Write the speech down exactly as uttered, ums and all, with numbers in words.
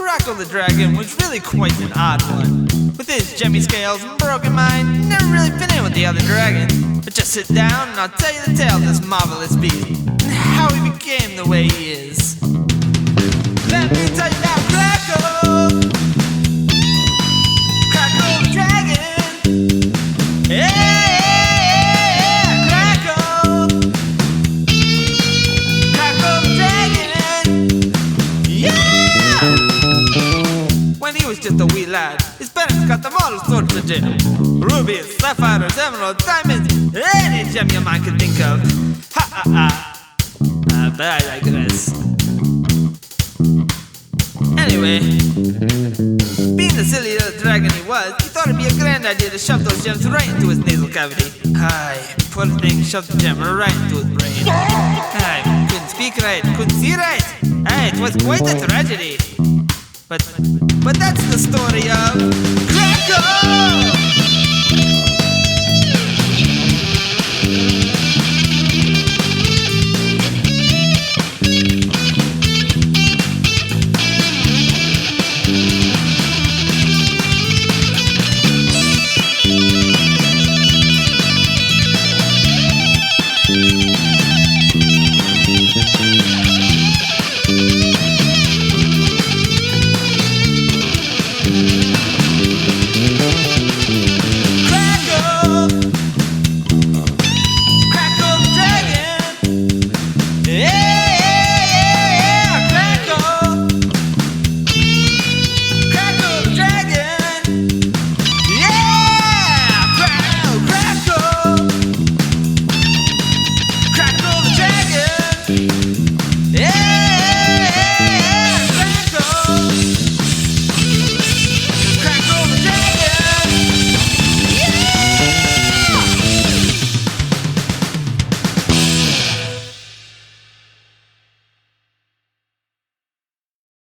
Crackle the dragon was really quite an odd one. With his gemmy scales and broken mind, never really fit in with the other dragons. But just sit down and I'll tell you the tale of this marvelous beast, and how he became the way he is. Let me tell you about Crackle, Crackle the dragon. Yeah, Crackle, Crackle the dragon. Yeah! When he was just a wee lad, his parents got them all sorts of gems: rubies, sapphires, emeralds, diamonds, any gem your mind could think of. Ha ha ha! Uh, but I like this. Anyway, being the silly little dragon he was, he thought it'd be a grand idea to shove those gems right into his nasal cavity. Aye, poor thing shoved the gem right into his brain. Aye, couldn't speak right, couldn't see right. Aye, it was quite a tragedy. But, but that's the story of Crackle!